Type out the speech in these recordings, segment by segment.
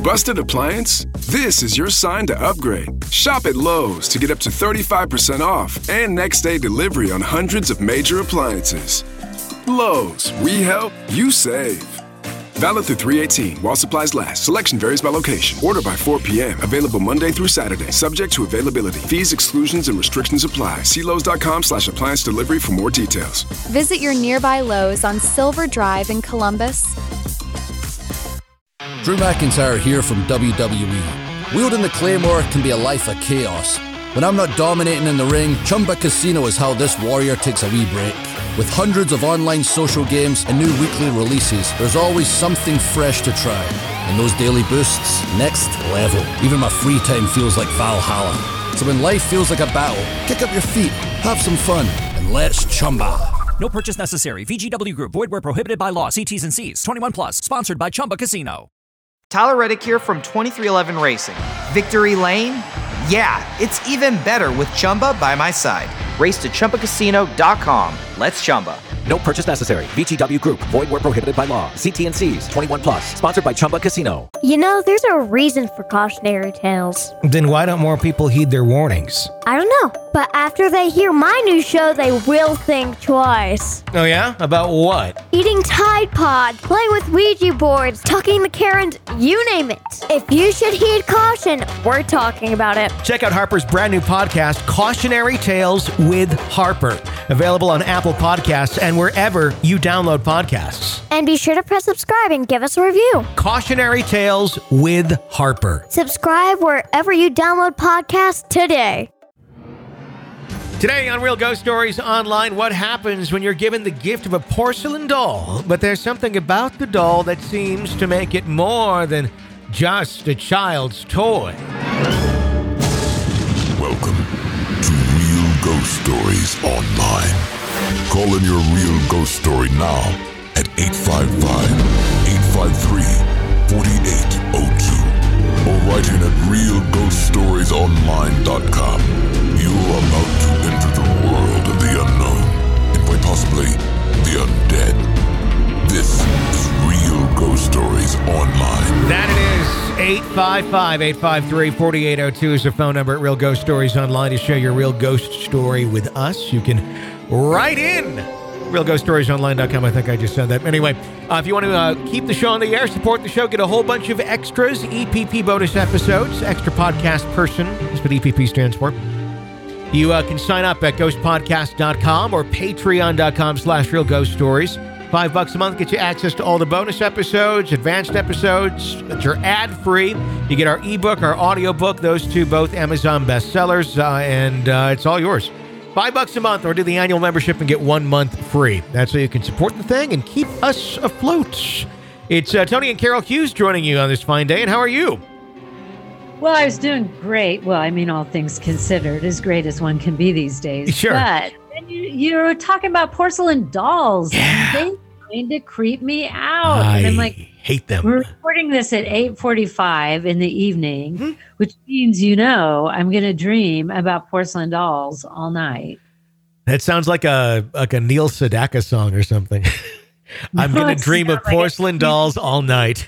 Busted appliance? This is your sign to upgrade. Shop at Lowe's to get up to 35% off and next day delivery on hundreds of major appliances. Lowe's, we help, you save. Valid through 3/18 while supplies last. Selection varies by location. Order by 4 p.m. Available Monday through Saturday. Subject to availability. Fees, exclusions, and restrictions apply. See Lowe's.com/appliance delivery for more details. Visit your nearby Lowe's on Silver Drive in Columbus. Drew McIntyre here from WWE. Wielding the Claymore can be a life of chaos. When I'm not dominating in the ring, Chumba Casino is how this warrior takes a wee break. With hundreds of online social games and new weekly releases, there's always something fresh to try. And those daily boosts, next level. Even my free time feels like Valhalla. So when life feels like a battle, kick up your feet, have some fun, and let's Chumba. No purchase necessary. VGW Group. Void where prohibited by law. See T's and C's. 21 plus. Sponsored by Chumba Casino. Tyler Reddick here from 2311 Racing. Victory Lane? Yeah, it's even better with Chumba by my side. Race to ChumbaCasino.com. Let's Chumba. No purchase necessary. VGW Group. Void where prohibited by law. See T's and C's. 21 plus. Sponsored by Chumba Casino. You know, there's a reason for cautionary tales. Then why don't more people heed their warnings? I don't know, but after they hear my new show, they will think twice. Oh yeah? About what? Eating Tide Pod, playing with Ouija boards, talking to Karens, you name it. If you should heed caution, we're talking about it. Check out Harper's brand new podcast, Cautionary Tales with Harper. Available on Apple Podcasts and wherever you download podcasts. And be sure to press subscribe and give us a review. Cautionary Tales with Harper. Subscribe wherever you download podcasts today. Today on Real Ghost Stories Online, what happens when you're given the gift of a porcelain doll, but there's something about the doll that seems to make it more than just a child's toy. Welcome to Real Ghost Stories Online. Call in your real ghost story now at 855-853-4802 or write in at realghoststoriesonline.com. You are about to enter the world of the unknown and quite possibly the undead. This is Real Ghost Stories Online. That it is. 855-853-4802 is the phone number at Real Ghost Stories Online to share your real ghost story with us. You can write in. RealGhostStoriesOnline.com. I think I just said that. Anyway, if you want to keep the show on the air, support the show, get a whole bunch of extras, EPP bonus episodes, extra podcast person. That's what EPP stands for. You can sign up at ghostpodcast.com or patreon.com/realghoststories. $5 a month gets you access to all the bonus episodes, advanced episodes that are ad-free. You get our ebook, our audiobook, those two both Amazon bestsellers, and it's all yours. $5 a month, or do the annual membership and get 1 month free. That's how you can support the thing and keep us afloat. It's Tony and Carol Hughes joining you on this fine day, and how are you? Well, I was doing great. Well, I mean, all things considered, as great as one can be these days. Sure. But you were talking about porcelain dolls. Yeah. And they kind of creep me out. I and I'm like, hate them. We're recording this at 8:45 in the evening, which means, I'm going to dream about porcelain dolls all night. That sounds like a Neil Sedaka song or something. I'm going to dream of porcelain dolls all night.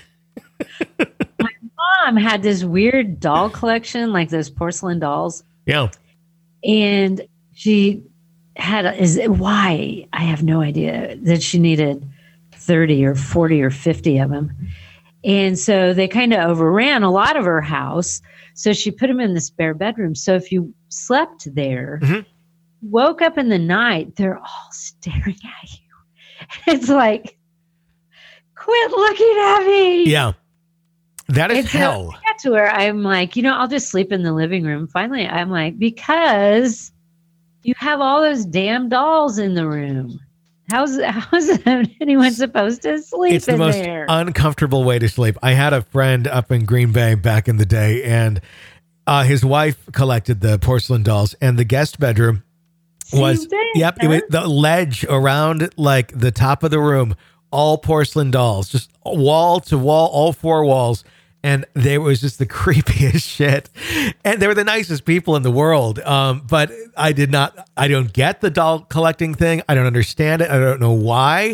My mom had this weird doll collection, like those porcelain dolls. Yeah. And she had, why? I have no idea, that she needed 30 or 40 or 50 of them. And so they kind of overran a lot of her house. So she put them in the spare bedroom. So if you slept there, woke up in the night, they're all staring at you. It's like, quit looking at me. Yeah. That is hell. I got to where I'm like, I'll just sleep in the living room. Finally, I'm like, because you have all those damn dolls in the room. How's anyone supposed to sleep in there? It's the most uncomfortable way to sleep. I had a friend up in Green Bay back in the day, and his wife collected the porcelain dolls, and the guest bedroom was, it was the ledge around like the top of the room, all porcelain dolls, just wall to wall, all four walls. And they was just the creepiest shit. And they were the nicest people in the world. But I don't get the doll collecting thing. I don't understand it. I don't know why.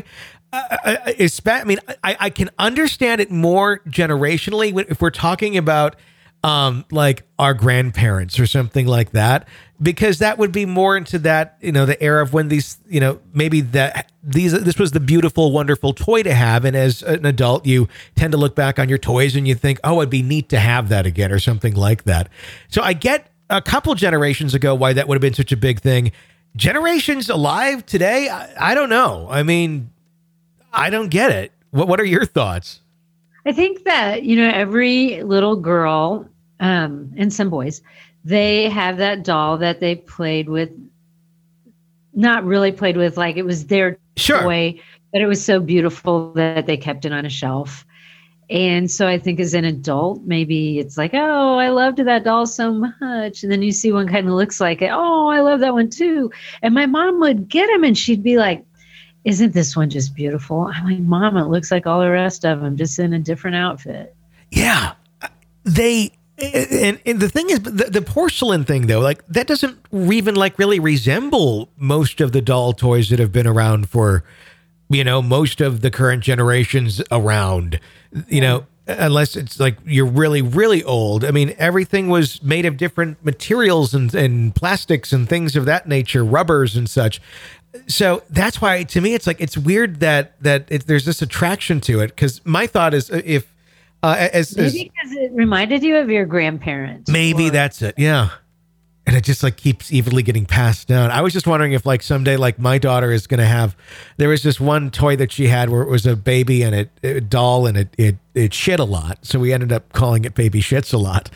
I can understand it more generationally if we're talking about like our grandparents or something like that, because that would be more into that, the era of when these, maybe this was the beautiful, wonderful toy to have. And as an adult, you tend to look back on your toys and you think, oh, it'd be neat to have that again or something like that. So I get a couple generations ago why that would have been such a big thing. Generations alive today, I don't know. I mean, I don't get it. What are your thoughts? I think that, every little girl and some boys, they have that doll that they played with, not really played with, like it was their toy, but it was so beautiful that they kept it on a shelf. And so I think as an adult, maybe it's like, oh, I loved that doll so much. And then you see one kind of looks like it. Oh, I love that one too. And my mom would get them and she'd be like, isn't this one just beautiful? I'm like, Mom, it looks like all the rest of them, just in a different outfit. Yeah. And the thing is, the porcelain thing, though, like that doesn't even like really resemble most of the doll toys that have been around for, most of the current generations around, unless it's like you're really, really old. I mean, everything was made of different materials and plastics and things of that nature, rubbers and such. So that's why, to me, it's like, it's weird that there's this attraction to it. Because my thought is maybe because it reminded you of your grandparents. Maybe that's it. Yeah. And it just like keeps evenly getting passed down. I was just wondering if like someday, like my daughter is going to have, there was this one toy that she had where it was a baby and a doll and it shit a lot. So we ended up calling it Baby Shits a Lot.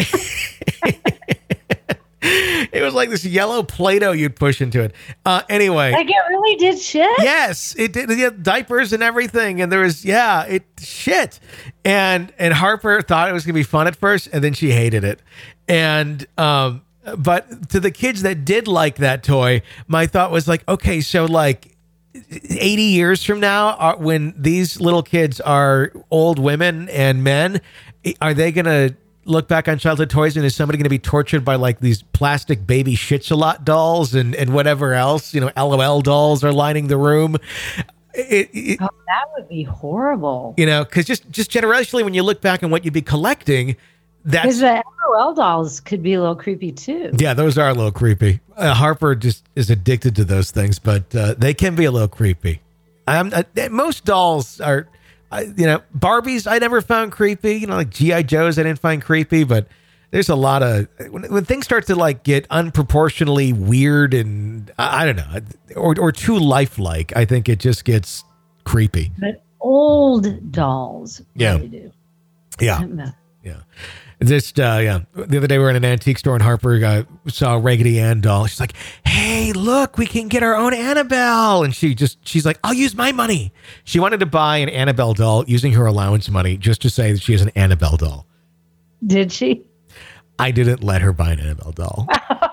It was like this yellow Play-Doh you'd push into it. Anyway. Like it really did shit? Yes, it did. It had diapers and everything. And there was, it shit. And Harper thought it was going to be fun at first, and then she hated it. And, but to the kids that did like that toy, my thought was like, okay, so like 80 years from now, when these little kids are old women and men, are they going to look back on childhood toys and is somebody going to be tortured by like these plastic Baby Shits a Lot dolls and whatever else, LOL dolls are lining the room? That would be horrible. Because just generationally, when you look back on what you'd be collecting, because the LOL dolls could be a little creepy too. Yeah, those are a little creepy. Harper just is addicted to those things, but they can be a little creepy. Most dolls are. Barbies I never found creepy, like G.I. Joes I didn't find creepy, but there's a lot of, when things start to like get unproportionally weird and I don't know, or too lifelike, I think it just gets creepy. But old dolls really do. Yeah. Yeah. Just, the other day we were in an antique store and Harper saw a Raggedy Ann doll. She's like, hey, look, we can get our own Annabelle. And she's like, I'll use my money. She wanted to buy an Annabelle doll using her allowance money just to say that she is an Annabelle doll. Did she? I didn't let her buy an Annabelle doll.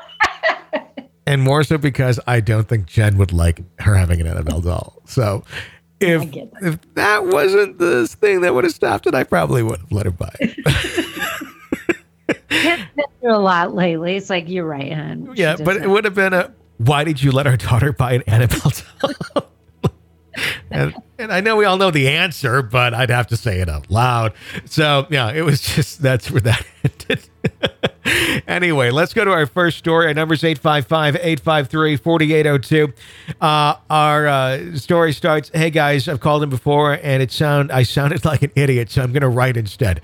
And more so because I don't think Jen would like her having an Annabelle doll. So if that wasn't the thing that would have stopped it, I probably would have let her buy it. Been through a lot lately. It's like, you're right, hon. Yeah, but it would have been why did you let our daughter buy an Annabelle doll? and I know we all know the answer, but I'd have to say it out loud. So yeah, it was just, that's where that ended. Anyway, let's go to our first story. Our number's 855-853-4802. Our story starts, hey guys, I've called in before and I sounded like an idiot, so I'm going to write instead.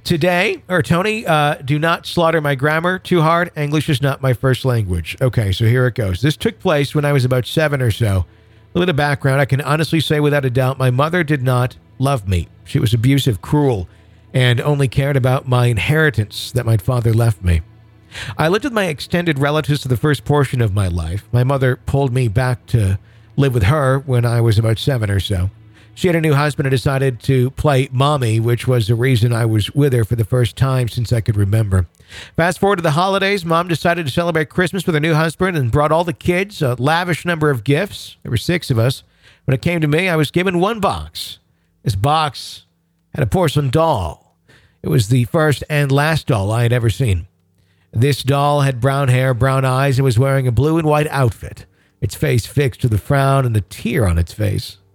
Tony, do not slaughter my grammar too hard. English is not my first language. Okay, so here it goes. This took place when I was about 7 or so. A little bit of background. I can honestly say without a doubt, my mother did not love me. She was abusive, cruel, and only cared about my inheritance that my father left me. I lived with my extended relatives for the first portion of my life. My mother pulled me back to live with her when I was about 7 or so. She had a new husband and decided to play mommy, which was the reason I was with her for the first time since I could remember. Fast forward to the holidays, Mom decided to celebrate Christmas with her new husband and brought all the kids a lavish number of gifts. There were 6 of us. When it came to me, I was given one box. This box had a porcelain doll. It was the first and last doll I had ever seen. This doll had brown hair, brown eyes, and was wearing a blue and white outfit, its face fixed with a frown and a tear on its face.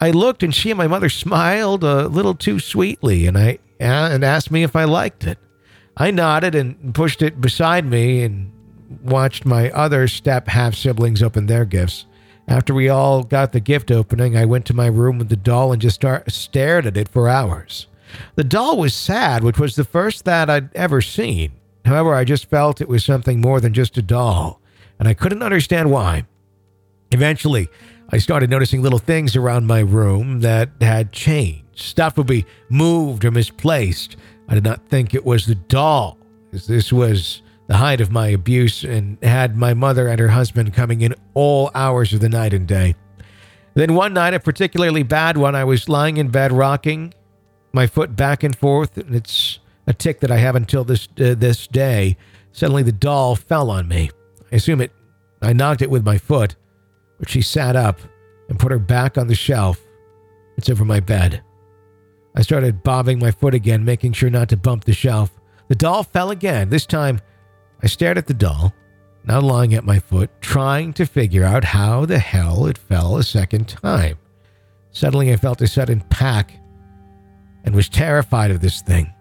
I looked, and she and my mother smiled a little too sweetly, and asked me if I liked it. I nodded and pushed it beside me and watched my other step half-siblings open their gifts. After we all got the gift opening, I went to my room with the doll and just stared at it for hours. The doll was sad, which was the first that I'd ever seen. However, I just felt it was something more than just a doll, and I couldn't understand why. Eventually, I started noticing little things around my room that had changed. Stuff would be moved or misplaced. I did not think it was the doll, as this was the height of my abuse and had my mother and her husband coming in all hours of the night and day. Then one night, a particularly bad one, I was lying in bed rocking my foot back and forth, and it's a tic that I have until this day. Suddenly the doll fell on me. I knocked it with my foot, but she sat up and put her back on the shelf. It's over my bed. I started bobbing my foot again, making sure not to bump the shelf. The doll fell again. This time, I stared at the doll, now lying at my foot, trying to figure out how the hell it fell a second time. Suddenly, I felt a sudden pack and was terrified of this thing.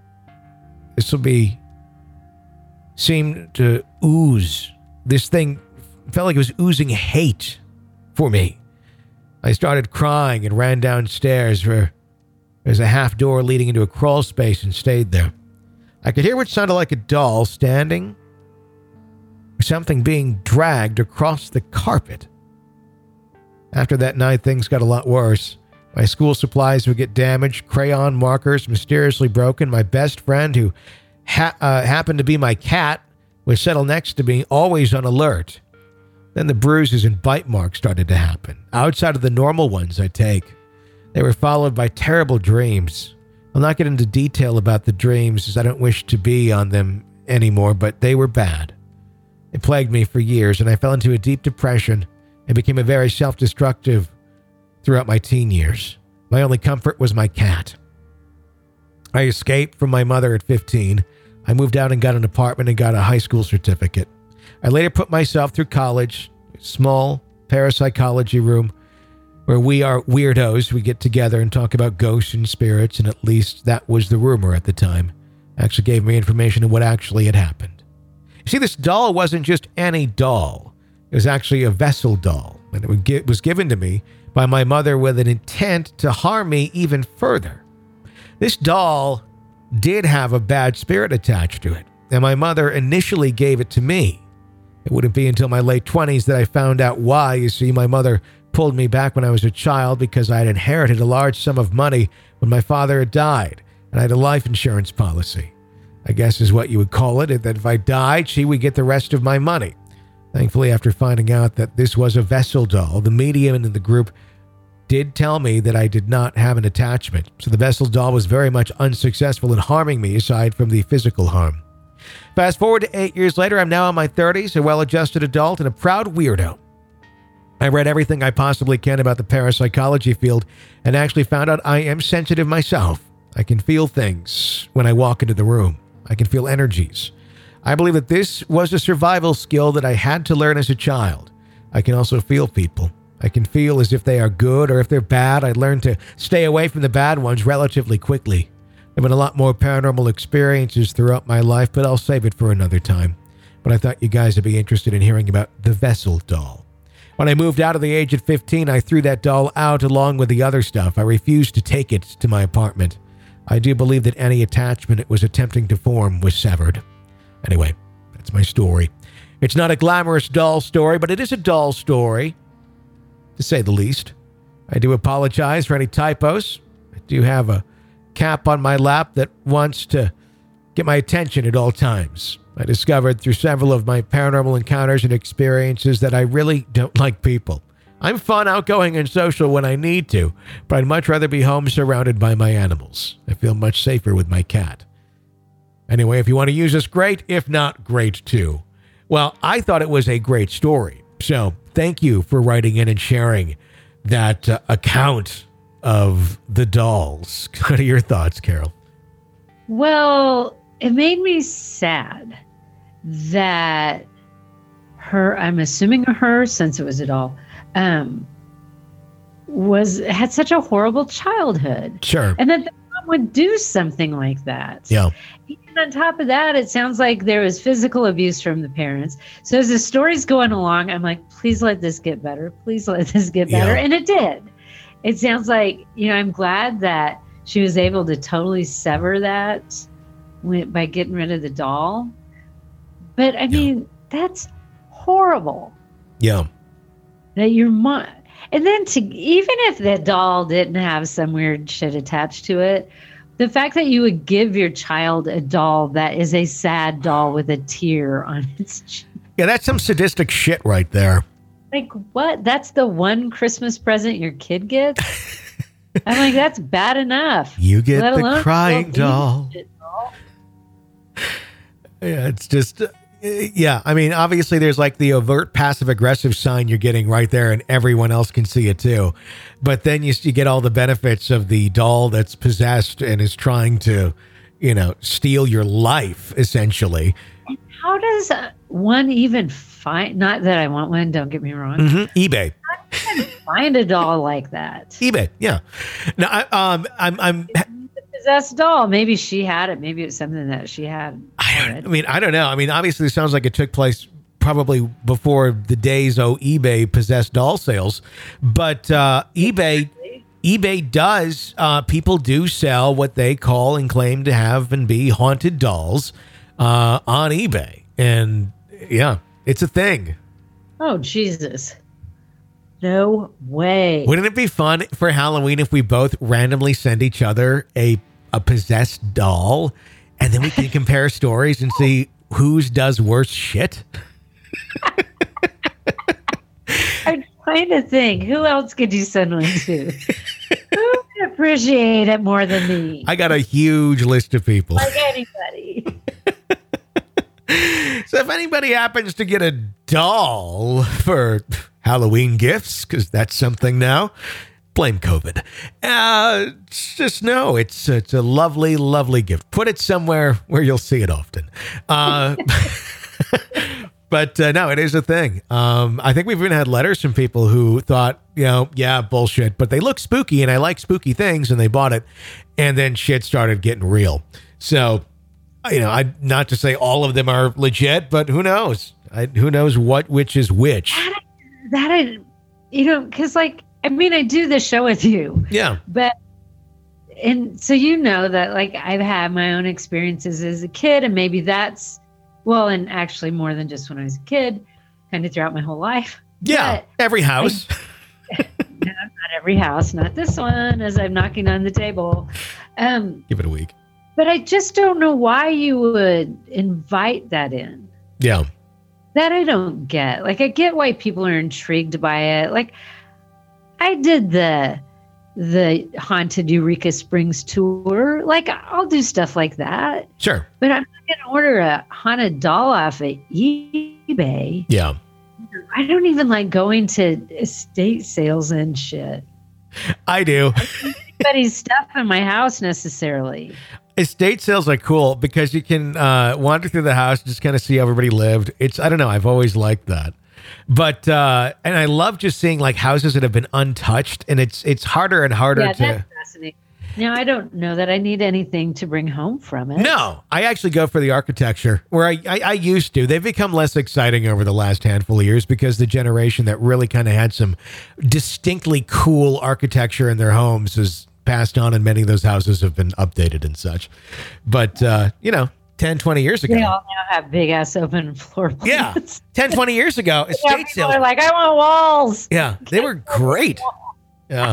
Seemed to ooze. This thing felt like it was oozing hate for me. I started crying and ran downstairs where there's a half door leading into a crawl space and stayed there. I could hear what sounded like a doll standing or something being dragged across the carpet. After that night, things got a lot worse. My school supplies would get damaged, crayon markers mysteriously broken. My best friend, who happened to be my cat, would settle next to me, always on alert. Then the bruises and bite marks started to happen, outside of the normal ones I take. They were followed by terrible dreams. I'll not get into detail about the dreams, as I don't wish to be on them anymore, but they were bad. It plagued me for years, and I fell into a deep depression and became a very self-destructive throughout my teen years. My only comfort was my cat. I escaped from my mother at 15. I moved out and got an apartment and got a high school certificate. I later put myself through college, a small parapsychology room where we are weirdos. We get together and talk about ghosts and spirits, and at least that was the rumor at the time. Actually gave me information of what actually had happened. You see, this doll wasn't just any doll. It was actually a vessel doll, and it was given to me by my mother with an intent to harm me even further. This doll did have a bad spirit attached to it, and my mother initially gave it to me. It wouldn't be until my late 20s that I found out why. You see, my mother pulled me back when I was a child because I had inherited a large sum of money when my father had died, and I had a life insurance policy. I guess is what you would call it, that if I died, she would get the rest of my money. Thankfully, after finding out that this was a vessel doll, the medium in the group did tell me that I did not have an attachment, so the vessel doll was very much unsuccessful in harming me aside from the physical harm. Fast forward to 8 years later, I'm now in my 30s, a well-adjusted adult and a proud weirdo. I read everything I possibly can about the parapsychology field and actually found out I am sensitive myself. I can feel things when I walk into the room. I can feel energies. I believe that this was a survival skill that I had to learn as a child. I can also feel people. I can feel as if they are good or if they're bad. I learned to stay away from the bad ones relatively quickly. There have been a lot more paranormal experiences throughout my life, but I'll save it for another time. But I thought you guys would be interested in hearing about the vessel doll. When I moved out at the age of 15, I threw that doll out along with the other stuff. I refused to take it to my apartment. I do believe that any attachment it was attempting to form was severed. Anyway, that's my story. It's not a glamorous doll story, but it is a doll story, to say the least. I do apologize for any typos. I do have a cap on my lap that wants to get my attention at all times. I discovered through several of my paranormal encounters and experiences that I really don't like people. I'm fun, outgoing, and social when I need to, but I'd much rather be home surrounded by my animals. I feel much safer with my cat. Anyway, if you want to use this, great. If not, great too. Well, I thought it was a great story. So thank you for writing in and sharing that account of the dolls. What are your thoughts, Carol? Well, it made me sad that I'm assuming her, since it was a doll, had such a horrible childhood. Sure. And that the mom would do something like that. Yeah. And on top of that, it sounds like there was physical abuse from the parents. So as the story's going along, I'm like, please let this get better. Please let this get better. Yeah. And it did. It sounds like, I'm glad that she was able to totally sever that by getting rid of the doll. But I mean, that's horrible. Yeah. That your mom, and then even if the doll didn't have some weird shit attached to it, the fact that you would give your child a doll that is a sad doll with a tear on its cheek. Yeah, that's some sadistic shit right there. Like, what? That's the one Christmas present your kid gets? I'm like, that's bad enough. You get the crying doll. Yeah, it's just, I mean, obviously there's like the overt passive-aggressive sign you're getting right there, and everyone else can see it too. But then you get all the benefits of the doll that's possessed and is trying to, steal your life, essentially. And how does one even find, not that I want one, don't get me wrong. Mm-hmm. eBay. How do you find a doll like that? eBay, yeah. Now, I'm possessed doll. Maybe she had it. Maybe it was something that she had. I don't know. I mean, obviously it sounds like it took place probably before the days of eBay possessed doll sales, but eBay does, people do sell what they call and claim to have and be haunted dolls on eBay. And yeah, it's a thing. Oh, Jesus. No way. Wouldn't it be fun for Halloween if we both randomly send each other a possessed doll, and then we can compare stories and see whose does worse shit? I'm trying to think. Who else could you send one to? Who would appreciate it more than me? I got a huge list of people. Like anybody. So if anybody happens to get a doll for Halloween gifts, because that's something now, blame COVID. Just know it's a lovely, lovely gift. Put it somewhere where you'll see it often. But no, it is a thing. I think we've even had letters from people who thought, yeah, bullshit, but they look spooky and I like spooky things, and they bought it, and then shit started getting real. So, I not to say all of them are legit, but who knows? Who knows which is which? Because I do this show with you. Yeah. And so that I've had my own experiences as a kid, and maybe that's, and actually more than just when I was a kid, kind of throughout my whole life. Yeah, but every house. Not every house, not this one, as I'm knocking on the table. Give it a week. But I just don't know why you would invite that in. Yeah. That I don't get. I get why people are intrigued by it. I did the haunted Eureka Springs tour. I'll do stuff like that. Sure. But I'm not going to order a haunted doll off of eBay. Yeah. I don't even like going to estate sales and shit. I do. Anybody's stuff in my house necessarily. Estate sales are cool because you can wander through the house, just kind of see how everybody lived. I don't know. I've always liked that. But, and I love just seeing houses that have been untouched, and it's harder and harder to. That's fascinating. Now, I don't know that I need anything to bring home from it. No, I actually go for the architecture where I used to. They've become less exciting over the last handful of years because the generation that really kind of had some distinctly cool architecture in their homes has passed on, and many of those houses have been updated and such. But, 10, 20 years ago. They all now have big ass open floor plans. Yeah. 10, 20 years ago, estate sales. They're like, I want walls. Yeah. They were great. Yeah.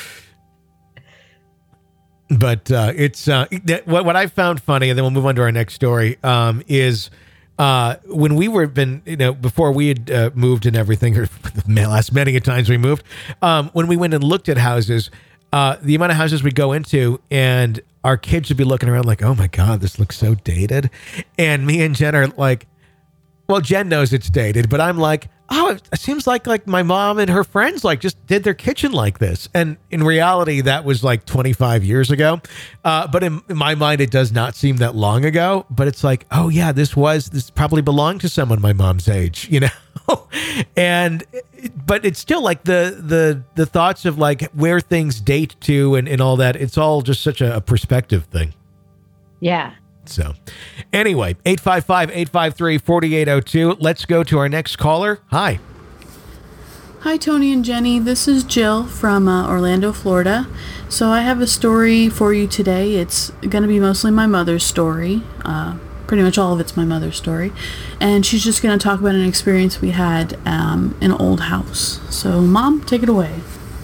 But it's what I found funny, and then we'll move on to our next story, is when we were before we had moved and everything, or the last many times we moved, when we went and looked at houses, the amount of houses we'd go into, and our kids would be looking around like, oh my God, this looks so dated. And me and Jen are like, well, Jen knows it's dated, but I'm like, oh, it seems like my mom and her friends just did their kitchen like this. And in reality, that was 25 years ago. But in my mind, it does not seem that long ago. But it's oh yeah, this probably belonged to someone my mom's age, But it's still like the thoughts of like where things date to and all that. It's all just such a perspective thing. Yeah. So anyway, 855-853-4802. Let's go to our next caller. Hi. Hi, Tony and Jenny. This is Jill from Orlando, Florida. So I have a story for you today. It's going to be mostly my mother's story. Pretty much all of it's my mother's story. And she's just going to talk about an experience we had in an old house. So, Mom, take it away.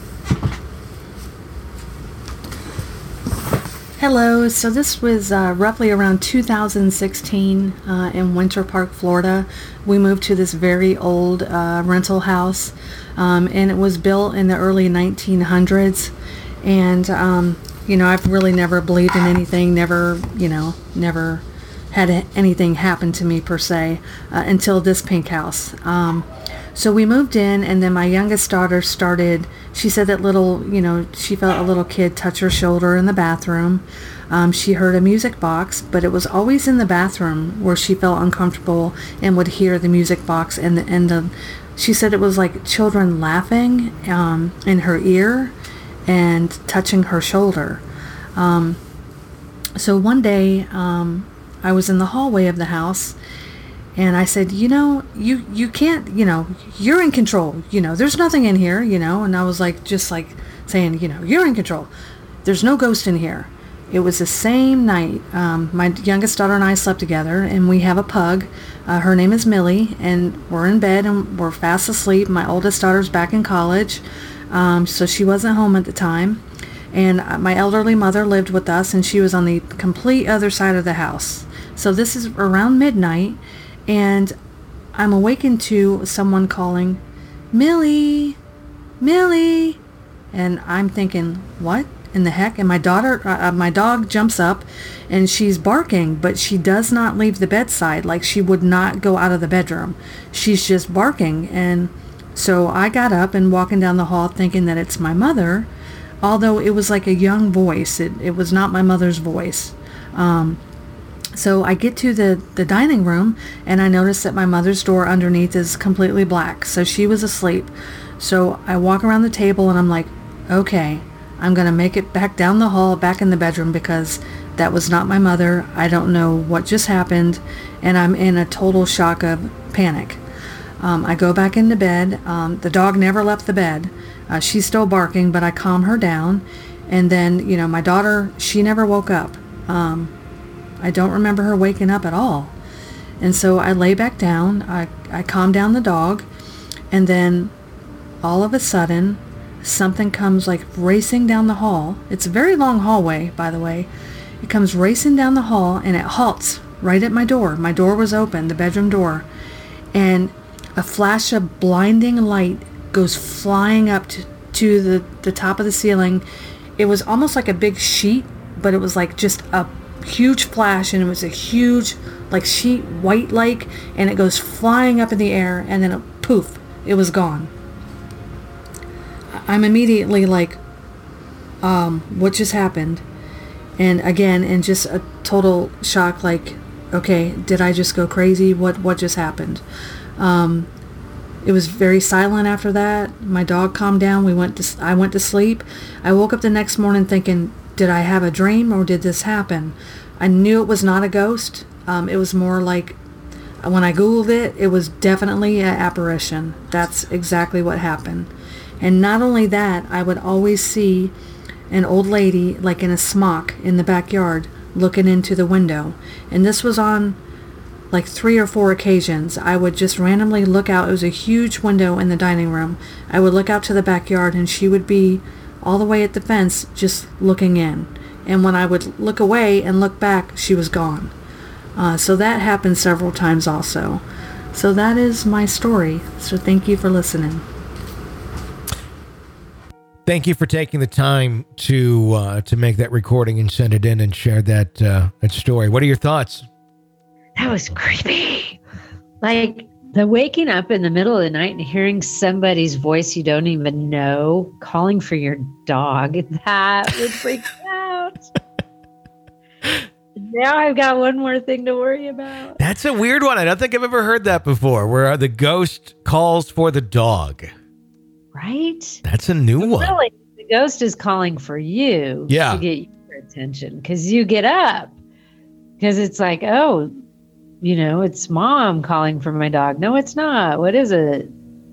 Hello. So this was roughly around 2016 in Winter Park, Florida. We moved to this very old rental house, and it was built in the early 1900s. And, I've really never believed in anything, never had anything happen to me per se until this pink house. So we moved in, and then my youngest daughter she said that she felt a little kid touch her shoulder in the bathroom. She heard a music box, but it was always in the bathroom where she felt uncomfortable and would hear the music box, she said it was like children laughing in her ear and touching her shoulder. So one day I was in the hallway of the house, and I said, you can't, you're in control, there's nothing in here, and I was just saying, you're in control. There's no ghost in here. It was the same night. My youngest daughter and I slept together, and we have a pug. Her name is Millie, and we're in bed and we're fast asleep. My oldest daughter's back in college, so she wasn't home at the time. And my elderly mother lived with us, and she was on the complete other side of the house. So this is around midnight, and I'm awakened to someone calling, Millie, Millie. And I'm thinking, what in the heck? And my dog jumps up, and she's barking, but she does not leave the bedside. Like, she would not go out of the bedroom. She's just barking. And so I got up and walking down the hall thinking that it's my mother, although it was like a young voice. It was not my mother's voice. So I get to the dining room, and I notice that my mother's door underneath is completely black. So she was asleep. So I walk around the table, and I'm like, okay, I'm going to make it back down the hall, back in the bedroom, because that was not my mother. I don't know what just happened, and I'm in a total shock of panic. I go back into bed. The dog never left the bed. She's still barking, but I calm her down. And then, my daughter, she never woke up. I don't remember her waking up at all. And so I lay back down. I calm down the dog. And then all of a sudden, something comes racing down the hall. It's a very long hallway, by the way. It comes racing down the hall, and it halts right at my door. My door was open, the bedroom door. And a flash of blinding light goes flying up to the top of the ceiling. It was almost like a big sheet, but it was just a huge flash, and it was a huge sheet, white and it goes flying up in the air, and then poof, it was gone. I'm immediately what just happened? And again, in just a total shock, okay, did I just go crazy? What just happened? It was very silent after that. My dog calmed down. I went to sleep. I woke up the next morning thinking, did I have a dream, or did this happen? I knew it was not a ghost. It was more when I Googled it, it was definitely an apparition. That's exactly what happened. And not only that, I would always see an old lady in a smock in the backyard looking into the window. And this was on 3 or 4 occasions. I would just randomly look out. It was a huge window in the dining room. I would look out to the backyard, and she would be all the way at the fence just looking in. And when I would look away and look back, she was gone. So that happened several times also. So that is my story. So thank you for listening. Thank you for taking the time to make that recording and send it in and share that story. What are your thoughts? That was creepy. The waking up in the middle of the night and hearing somebody's voice you don't even know calling for your dog, that would freak me out. Now I've got one more thing to worry about. That's a weird one. I don't think I've ever heard that before, where the ghost calls for the dog. Right? That's a new one. Really, the ghost is calling for you to get your attention because you get up. Because it's like, oh, it's mom calling for my dog. No, it's not. What is it?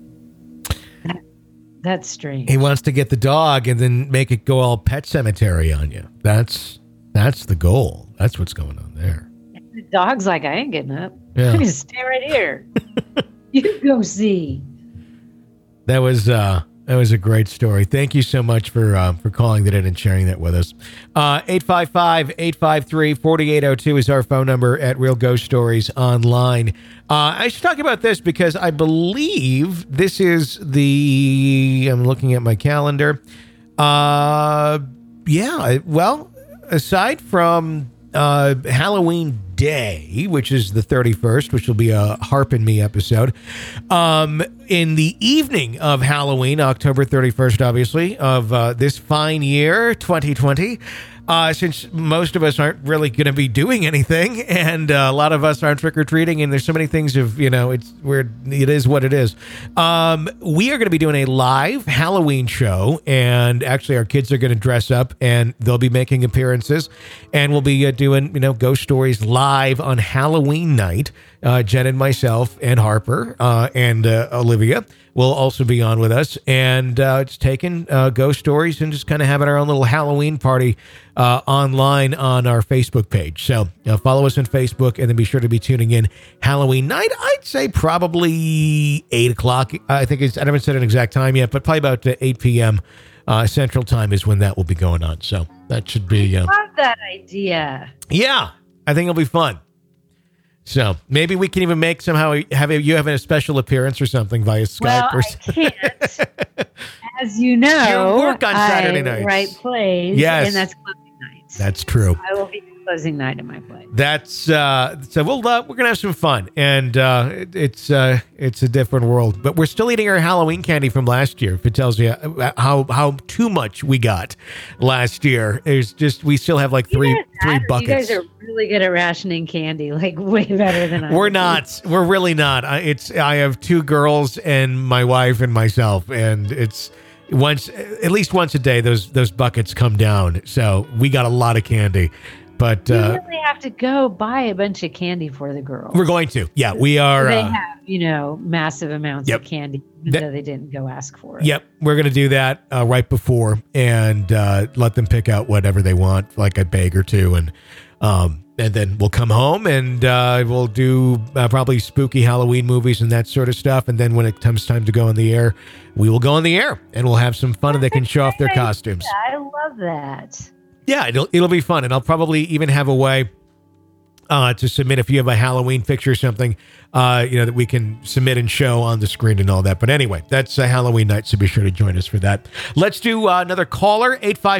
That's strange. He wants to get the dog and then make it go all Pet Cemetery on you. That's the goal. That's what's going on there. The dog's like, I ain't getting up. Yeah. I'm going to stay right here. You go see. That was a great story. Thank you so much for calling that in and sharing that with us. 855-853-4802 is our phone number at Real Ghost Stories Online. I should talk about this because I believe this is I'm looking at my calendar. Aside from Halloween Day, which is the 31st, which will be a Harp and Me episode. In the evening of Halloween, October 31st, obviously, of this fine year, 2020, since most of us aren't really going to be doing anything, and a lot of us aren't trick-or-treating, and there's so many things it is what it is. We are going to be doing a live Halloween show, and actually our kids are going to dress up, and they'll be making appearances, and we'll be doing, Ghost Stories live on Halloween night. Jen and myself and Harper and Olivia will also be on with us, and just taking ghost stories and just kind of having our own little Halloween party online on our Facebook page. So follow us on Facebook, and then be sure to be tuning in Halloween night. I'd say probably 8 o'clock. I haven't said an exact time yet, but probably about 8 p.m. Central Time is when that will be going on. So that should be... I love that idea. Yeah, I think it'll be fun. So maybe we can even make somehow having a special appearance or something via Skype. Well, I can't. As you know, you work on Saturday nights. Write plays. Yes. And that's closing nights. That's true. I will be closing night in my play. That's so we're gonna have some fun, and it's a different world, but we're still eating our Halloween candy from last year. If it tells you how too much we got last year, we still have like three buckets. You guys are really good at rationing candy, like way better than I. We're not. We're really not. I have 2 girls and my wife and myself, and it's at least once a day those buckets come down. So we got a lot of candy. But you really have to go buy a bunch of candy for the girls. We're going to. Yeah, we are. They have, massive amounts of candy, even though they didn't go ask for it. Yep, we're going to do that right before and let them pick out whatever they want, like a bag or 2, and then we'll come home and we'll do probably spooky Halloween movies and that sort of stuff. And then when it comes time to go on the air, we will go on the air and we'll have some fun, and they can show off their costumes. I love that. Yeah, it'll be fun, and I'll probably even have a way to submit if you have a Halloween picture or something, that we can submit and show on the screen and all that. But anyway, that's Halloween night, so be sure to join us for that. Let's do another caller.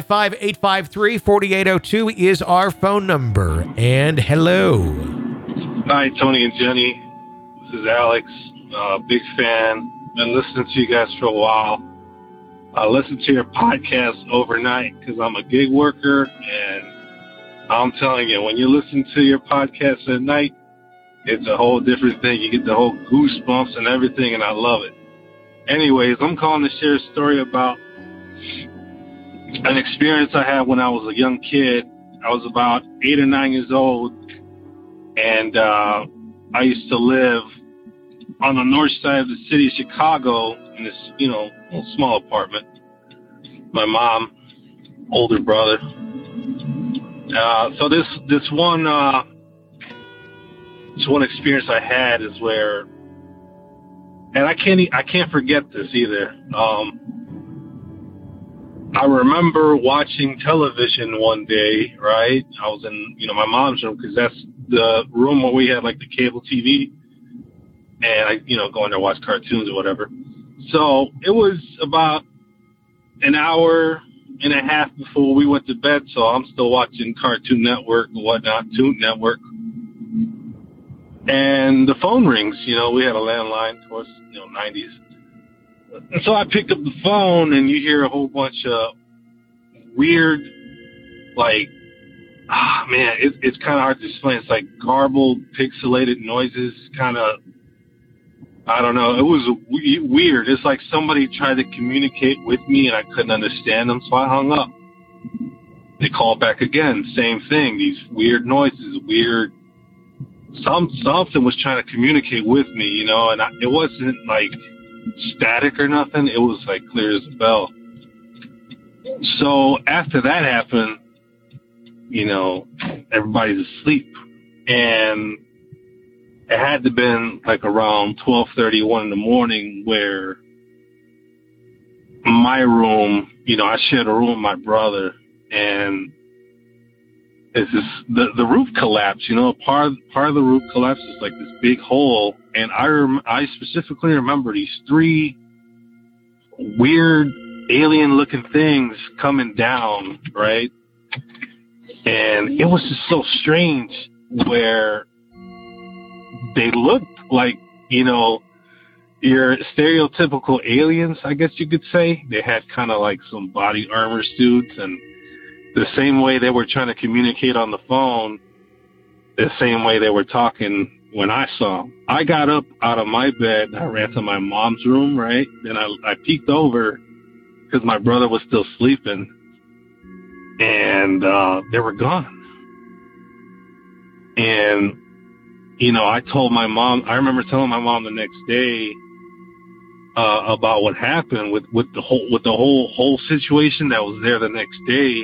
855-853-4802 is our phone number. And hello. Hi, Tony and Jenny. This is Alex. Big fan. Been listening to you guys for a while. I listen to your podcast overnight because I'm a gig worker, and I'm telling you, when you listen to your podcast at night, it's a whole different thing. You get the whole goosebumps and everything, and I love it. Anyways, I'm calling to share a story about an experience I had when I was a young kid. I was about 8 or 9 years old, and I used to live on the north side of the city of Chicago in this, little small apartment. My mom, older brother. So this one experience I had is where, and I can't forget this either. I remember watching television one day, right? I was in, my mom's room, because that's the room where we had like the cable TV, and I, go in there, watch cartoons or whatever. So it was about an hour and a half before we went to bed, so I'm still watching Cartoon Network and whatnot, Toon Network. And the phone rings, we had a landline, of course, 90s. And so I picked up the phone, and you hear a whole bunch of weird, like, man, it's kind of hard to explain. It's like garbled, pixelated noises, kind of, I don't know. It was weird. It's like somebody tried to communicate with me and I couldn't understand them, so I hung up. They called back again, same thing. These weird noises, something was trying to communicate with me, you know, and it wasn't like static or nothing. It was like clear as a bell. So after that happened, you know, everybody's asleep, and it had to been like around 12:31 in the morning where my room, you know, I shared a room with my brother, and it's just, the roof collapsed, you know, part of the roof collapsed is like this big hole, and I specifically remember these 3 weird alien-looking things coming down, right? And it was just so strange where they looked like, you know, your stereotypical aliens, I guess you could say. They had kind of like some body armor suits, and the same way they were trying to communicate on the phone, the same way they were talking when I saw them. I got up out of my bed, I ran to my mom's room, right? Then I peeked over because my brother was still sleeping, and they were gone. And, you know, I told my mom, I remember telling my mom the next day about what happened with the whole situation that was there the next day.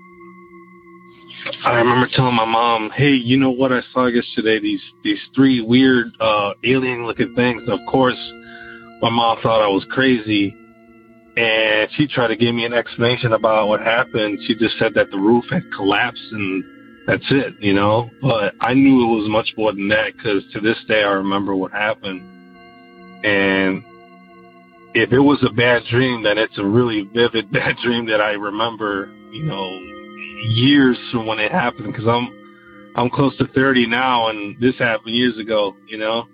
I remember telling my mom, hey, you know what I saw yesterday? These 3 weird alien-looking things. Of course, my mom thought I was crazy, and she tried to give me an explanation about what happened. She just said that the roof had collapsed, and that's it, you know? But I knew it was much more than that, because to this day I remember what happened. And if it was a bad dream, then it's a really vivid bad dream that I remember, you know, years from when it happened, because I'm close to 30 now, and this happened years ago, you know.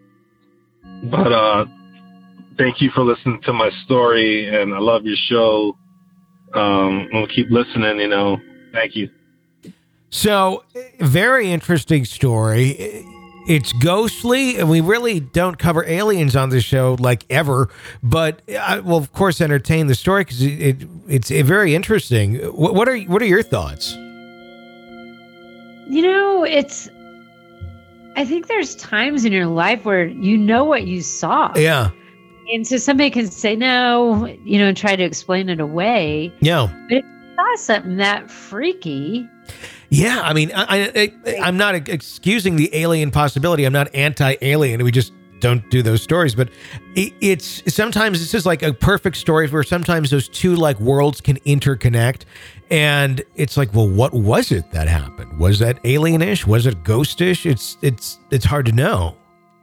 But thank you for listening to my story, and I love your show. I'll keep listening, you know. Thank you. So, very interesting story. It's ghostly, and we really don't cover aliens on this show like ever, but I will of course entertain the story because it's very interesting. What are your thoughts? You know, I think there's times in your life where you know what you saw. Yeah. And so somebody can say no, you know, and try to explain it away. Yeah. But if you saw something that freaky. Yeah, I mean, I'm not excusing the alien possibility. I'm not anti-alien. We just don't do those stories. But it's sometimes it's just like a perfect story where sometimes those two like worlds can interconnect. And it's like, well, what was it that happened? Was that alienish? Was it ghostish? It's hard to know.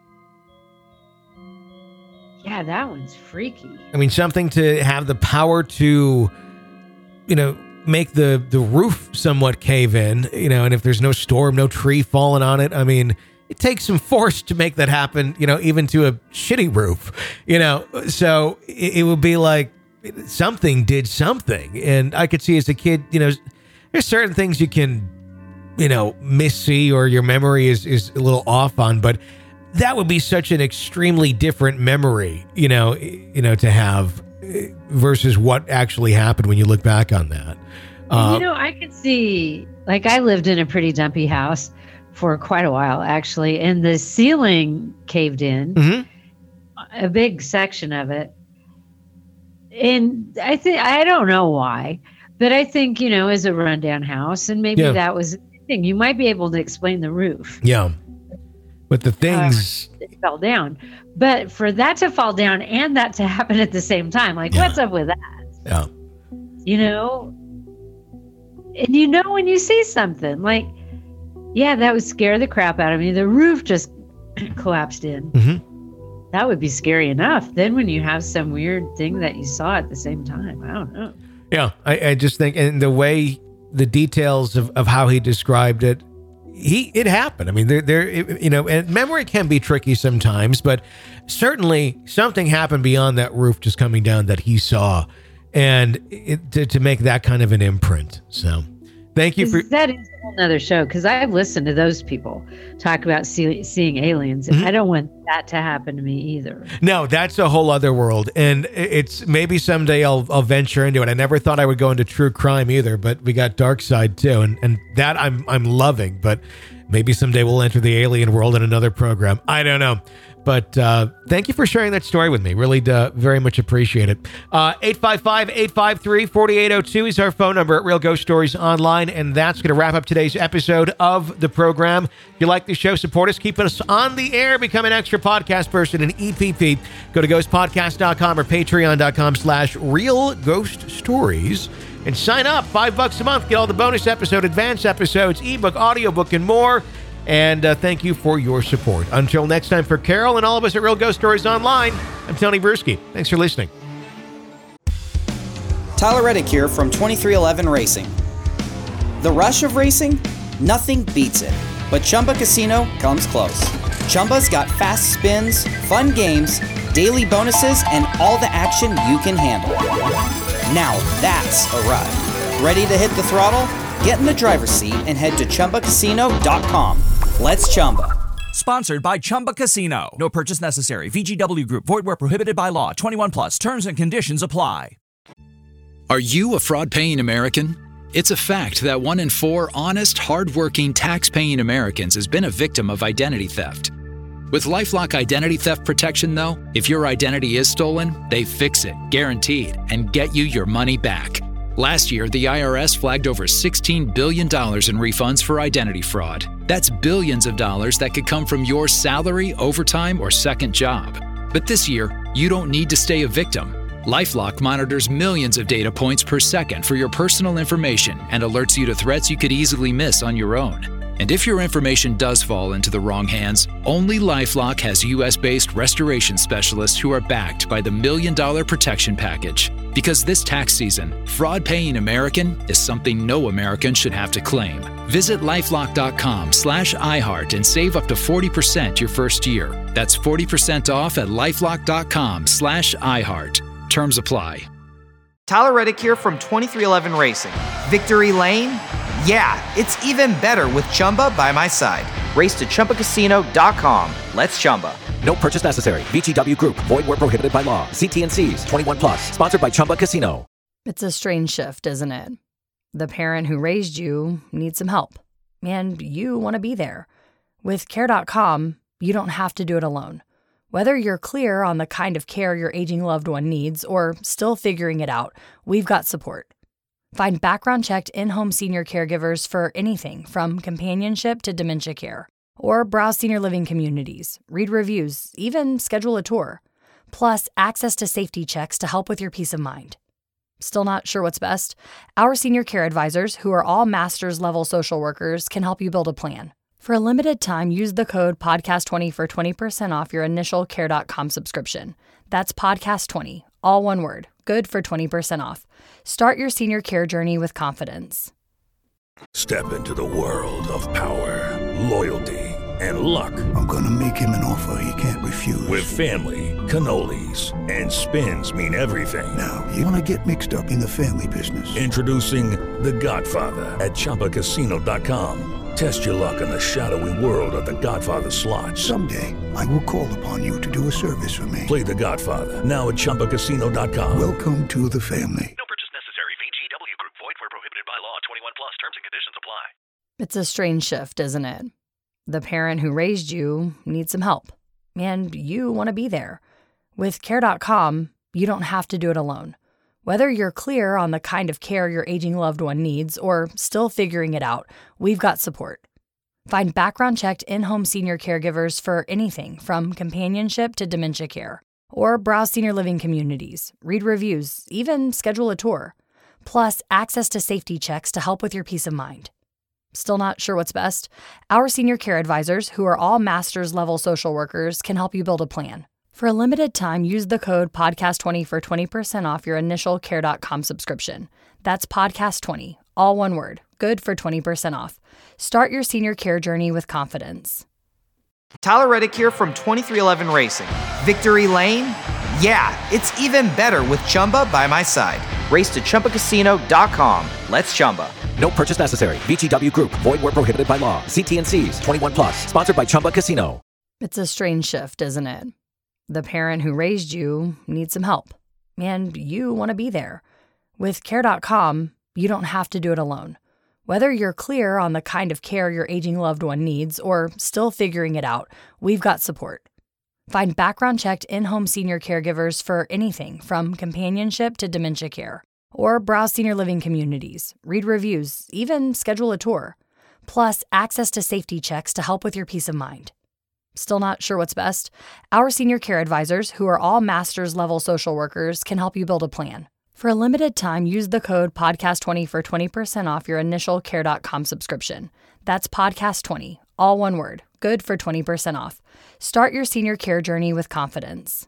Yeah, that one's freaky. I mean, something to have the power to, you know, make the roof somewhat cave in, you know, and if there's no storm, no tree falling on it, I mean, it takes some force to make that happen, you know, even to a shitty roof, you know, so it would be like something did something. And I could see as a kid, you know, there's certain things you can, you know, miss-see or your memory is a little off on, but that would be such an extremely different memory, you know, to have versus what actually happened when you look back on that. You know, I could see, like, I lived in a pretty dumpy house for quite a while, actually, and the ceiling caved in, a big section of it. And I don't know why, but I think, you know, as a rundown house, and maybe that was the thing. You might be able to explain the roof. Yeah. But the things it fell down. But for that to fall down and that to happen at the same time, like, what's up with that? Yeah. You know? And you know when you see something, like, yeah, that would scare the crap out of me. The roof just collapsed in. Mm-hmm. That would be scary enough. Then when you have some weird thing that you saw at the same time, I don't know. Yeah, I just think, and the way, the details of how he described it, it happened. I mean, there, you know, and memory can be tricky sometimes, but certainly something happened beyond that roof just coming down that he saw, and to make that kind of an imprint. So Thank you for that. Is a whole nother show because I've listened to those people talk about seeing aliens, and I don't want that to happen to me either. No, that's a whole other world, and it's maybe someday I'll venture into it. I never thought I would go into true crime either, but we got Dark Side too, and that I'm loving. But maybe someday we'll enter the alien world in another program. I don't know. But thank you for sharing that story with me. Really very much appreciate it. 855-853-4802 is our phone number at Real Ghost Stories Online. And that's going to wrap up today's episode of the program. If you like the show, support us, keep us on the air, become an extra podcast person in EPP. Go to ghostpodcast.com or patreon.com/Real Ghost Stories. And sign up, $5 a month. Get all the bonus episode, advanced episodes, ebook, audiobook, and more. And thank you for your support. Until next time, for Carol and all of us at Real Ghost Stories Online, I'm Tony Bruschi. Thanks for listening. Tyler Reddick here from 2311 Racing. The rush of racing? Nothing beats it. But Chumba Casino comes close. Chumba's got fast spins, fun games, daily bonuses, and all the action you can handle. Now that's a ride. Ready to hit the throttle? Get in the driver's seat and head to ChumbaCasino.com. Let's Chumba. Sponsored by Chumba Casino. No purchase necessary. VGW Group. Void where prohibited by law. 21 plus. Terms and conditions apply. Are you a fraud-paying American? It's a fact that 1 in 4 honest, hard-working, tax-paying Americans has been a victim of identity theft. With LifeLock Identity Theft Protection, though, if your identity is stolen, they fix it, guaranteed, and get you your money back. Last year, the IRS flagged over $16 billion in refunds for identity fraud. That's billions of dollars that could come from your salary, overtime, or second job. But this year, you don't need to stay a victim. LifeLock monitors millions of data points per second for your personal information and alerts you to threats you could easily miss on your own. And if your information does fall into the wrong hands, only LifeLock has US-based restoration specialists who are backed by the $1 Million Protection Package. Because this tax season, fraud-paying American is something no American should have to claim. Visit LifeLock.com/iHeart and save up to 40% your first year. That's 40% off at LifeLock.com/iHeart. Terms apply. Tyler Reddick here from 2311 Racing. Victory Lane? Yeah, it's even better with Chumba by my side. Race to ChumbaCasino.com. Let's Chumba. No purchase necessary. VGW Group. Void where prohibited by law. See T&Cs. 21 plus. Sponsored by Chumba Casino. It's a strange shift, isn't it? The parent who raised you needs some help, and you want to be there. With Care.com, you don't have to do it alone. Whether you're clear on the kind of care your aging loved one needs or still figuring it out, we've got support. Find background-checked in-home senior caregivers for anything from companionship to dementia care. Or browse senior living communities, read reviews, even schedule a tour. Plus, access to safety checks to help with your peace of mind. Still not sure what's best? Our senior care advisors, who are all master's-level social workers, can help you build a plan. For a limited time, use the code PODCAST20 for 20% off your initial Care.com subscription. That's PODCAST20, all one word. Good for 20% off. Start your senior care journey with confidence. Step into the world of power, loyalty, and luck. I'm gonna make him an offer he can't refuse. With family, cannolis, and spins mean everything. Now, you wanna get mixed up in the family business. Introducing The Godfather at ChumbaCasino.com. Test your luck in the shadowy world of The Godfather slot. Someday, I will call upon you to do a service for me. Play The Godfather now at ChumbaCasino.com. Welcome to the family. No purchase necessary. VGW Group. Void where prohibited by law. 21 plus. Terms and conditions apply. It's a strange shift, isn't it? The parent who raised you needs some help, and you want to be there. With Care.com, you don't have to do it alone. Whether you're clear on the kind of care your aging loved one needs or still figuring it out, we've got support. Find background-checked in-home senior caregivers for anything from companionship to dementia care. Or browse senior living communities, read reviews, even schedule a tour. Plus, access to safety checks to help with your peace of mind. Still not sure what's best? Our senior care advisors, who are all master's-level social workers, can help you build a plan. For a limited time, use the code PODCAST20 for 20% off your initial Care.com subscription. That's PODCAST20, all one word. Good for 20% off. Start your senior care journey with confidence. Tyler Reddick here from 2311 Racing. Victory Lane? Yeah, it's even better with Chumba by my side. Race to ChumbaCasino.com. Let's Chumba. No purchase necessary. VGW Group. Void where prohibited by law. See T&Cs. 21 plus. Sponsored by Chumba Casino. It's a strange shift, isn't it? The parent who raised you needs some help, and you want to be there. With Care.com, you don't have to do it alone. Whether you're clear on the kind of care your aging loved one needs or still figuring it out, we've got support. Find background-checked in-home senior caregivers for anything from companionship to dementia care. Or browse senior living communities, read reviews, even schedule a tour. Plus, access to safety checks to help with your peace of mind. Still not sure what's best? Our senior care advisors, who are all master's level social workers, can help you build a plan. For a limited time, use the code podcast20 for 20% off your initial Care.com subscription. That's podcast20, all one word, good for 20% off. Start your senior care journey with confidence.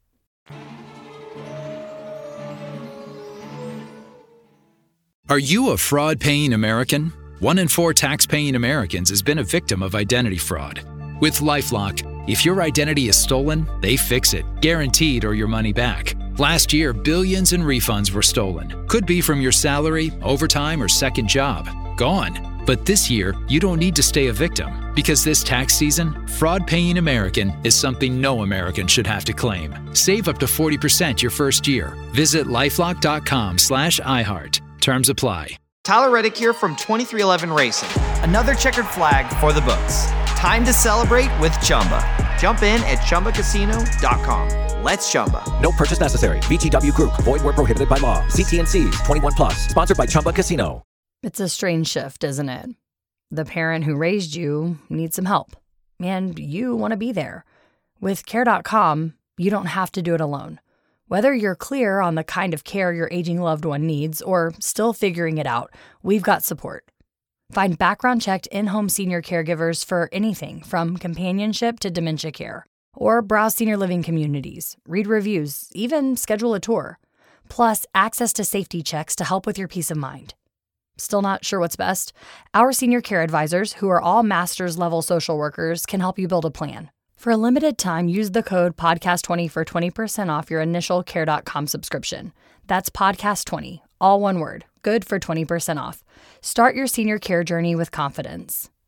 Are you a fraud-paying American? 1 in 4 tax-paying Americans has been a victim of identity fraud. With LifeLock, if your identity is stolen, they fix it, guaranteed, or your money back. Last year, billions in refunds were stolen. Could be from your salary, overtime, or second job. Gone. But this year, you don't need to stay a victim, because this tax season, fraud-paying American is something no American should have to claim. Save up to 40% your first year. Visit lifelock.com/iHeart. Terms apply. Tyler Reddick here from 2311 Racing. Another checkered flag for the books. Time to celebrate with Chumba. Jump in at ChumbaCasino.com. Let's Chumba. No purchase necessary. VGW Group. Void where prohibited by law. See T&Cs. 21 plus. Sponsored by Chumba Casino. It's a strange shift, isn't it? The parent who raised you needs some help, and you want to be there. With Care.com, you don't have to do it alone. Whether you're clear on the kind of care your aging loved one needs or still figuring it out, we've got support. Find background-checked in-home senior caregivers for anything from companionship to dementia care. Or browse senior living communities, read reviews, even schedule a tour. Plus, access to safety checks to help with your peace of mind. Still not sure what's best? Our senior care advisors, who are all master's level social workers, can help you build a plan. For a limited time, use the code podcast20 for 20% off your initial Care.com subscription. That's podcast20, all one word, good for 20% off. Start your senior care journey with confidence.